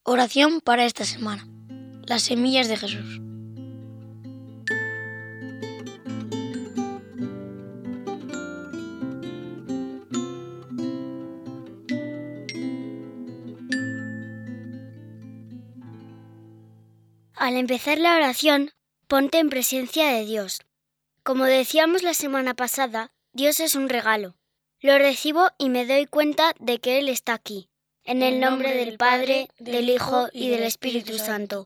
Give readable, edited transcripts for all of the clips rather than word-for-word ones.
Oración para esta semana. Las semillas de Jesús. Al empezar la oración, ponte en presencia de Dios. Como decíamos la semana pasada, Dios es un regalo. Lo recibo y me doy cuenta de que Él está aquí. En el nombre del Padre, del Hijo y del Espíritu Santo.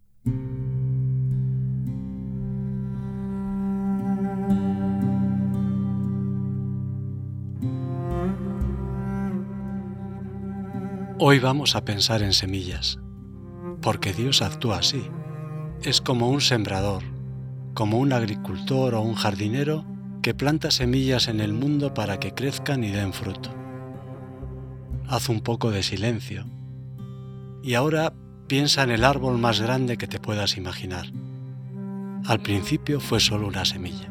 Hoy vamos a pensar en semillas, porque Dios actúa así. Es como un sembrador, como un agricultor o un jardinero que planta semillas en el mundo para que crezcan y den fruto. Haz un poco de silencio y ahora piensa en el árbol más grande que te puedas imaginar. Al principio fue solo una semilla.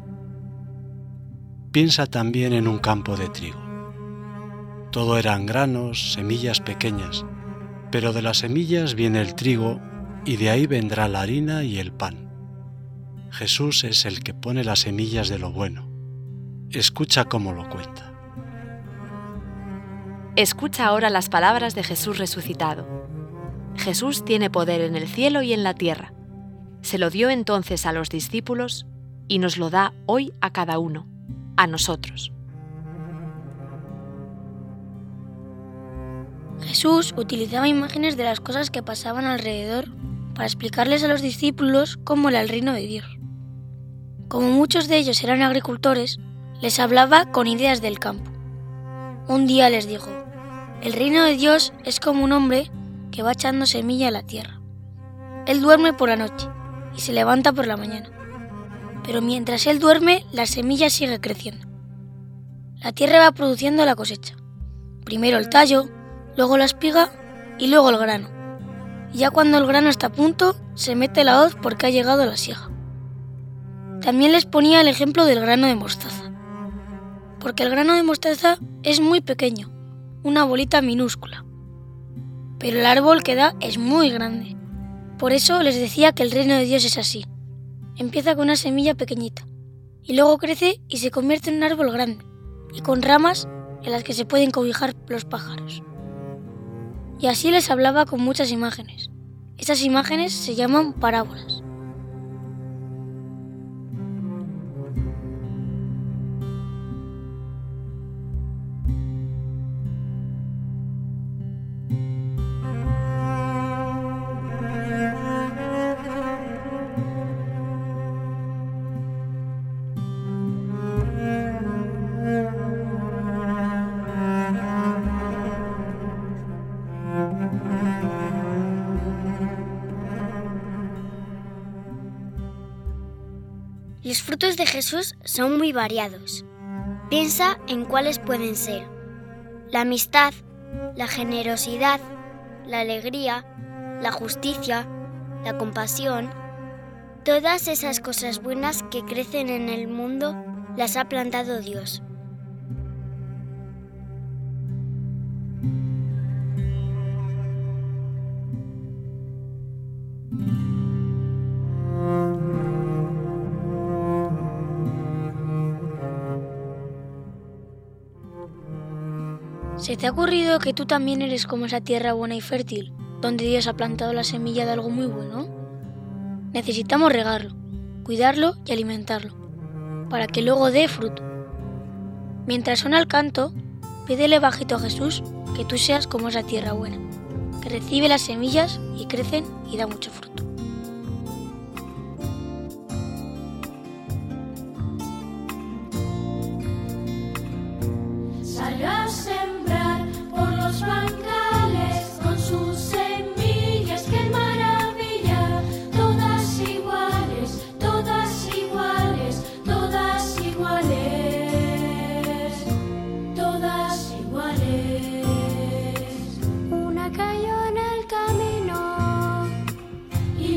Piensa también en un campo de trigo. Todo eran granos, semillas pequeñas, pero de las semillas viene el trigo y de ahí vendrá la harina y el pan. Jesús es el que pone las semillas de lo bueno. Escucha cómo lo cuenta. Escucha ahora las palabras de Jesús resucitado. Jesús tiene poder en el cielo y en la tierra. Se lo dio entonces a los discípulos y nos lo da hoy a cada uno, a nosotros. Jesús utilizaba imágenes de las cosas que pasaban alrededor para explicarles a los discípulos cómo era el reino de Dios. Como muchos de ellos eran agricultores, les hablaba con ideas del campo. Un día les dijo: el reino de Dios es como un hombre que va echando semilla a la tierra. Él duerme por la noche y se levanta por la mañana. Pero mientras él duerme, la semilla sigue creciendo. La tierra va produciendo la cosecha. Primero el tallo, luego la espiga y luego el grano. Y ya cuando el grano está a punto, se mete la hoz porque ha llegado la siega. También les ponía el ejemplo del grano de mostaza. Porque el grano de mostaza es muy pequeño, una bolita minúscula. Pero el árbol que da es muy grande. Por eso les decía que el reino de Dios es así. Empieza con una semilla pequeñita, y luego crece y se convierte en un árbol grande, y con ramas en las que se pueden cobijar los pájaros. Y así les hablaba con muchas imágenes. Esas imágenes se llaman parábolas. Los frutos de Jesús son muy variados. Piensa en cuáles pueden ser: la amistad, la generosidad, la alegría, la justicia, la compasión. Todas esas cosas buenas que crecen en el mundo las ha plantado Dios. ¿Se te ha ocurrido que tú también eres como esa tierra buena y fértil, donde Dios ha plantado la semilla de algo muy bueno? Necesitamos regarlo, cuidarlo y alimentarlo, para que luego dé fruto. Mientras suena el canto, pídele bajito a Jesús que tú seas como esa tierra buena, que recibe las semillas y crecen y da mucho fruto. Salió a sembrar por los bancales con sus semillas, qué maravilla, todas iguales, todas iguales, todas iguales, todas iguales. Una cayó en el camino y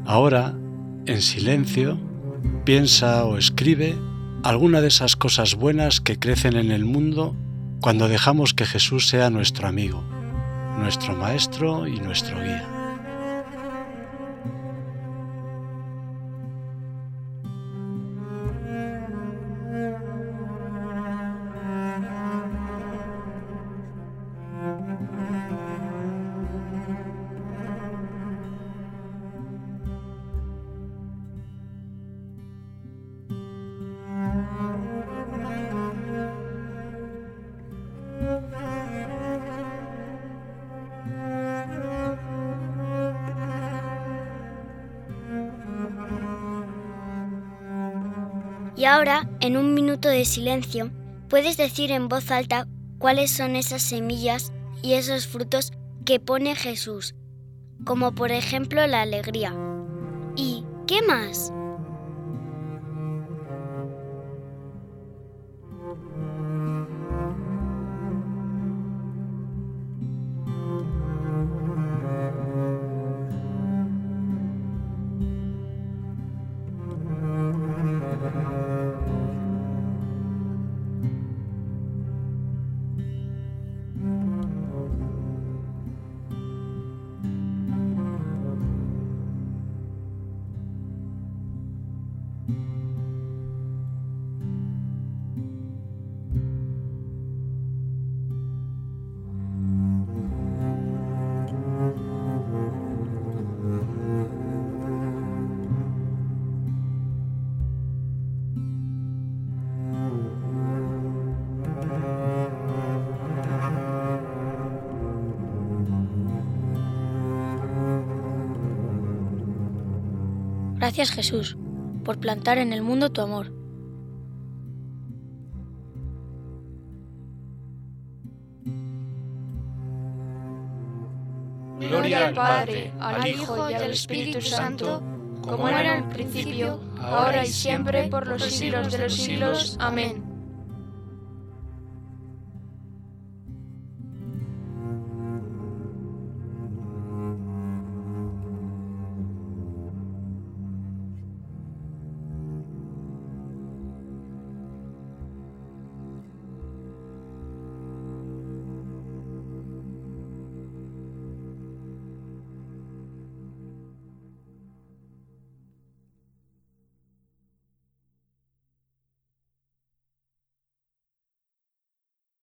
Ahora, en silencio, piensa o escribe alguna de esas cosas buenas que crecen en el mundo cuando dejamos que Jesús sea nuestro amigo, nuestro maestro y nuestro guía. Y ahora, en un minuto de silencio, puedes decir en voz alta cuáles son esas semillas y esos frutos que pone Jesús, como por ejemplo la alegría. ¿Y qué más? Gracias, Jesús, por plantar en el mundo tu amor. Gloria al Padre, al Hijo y al Espíritu Santo, como era en el principio, ahora y siempre, por los siglos de los siglos. Amén.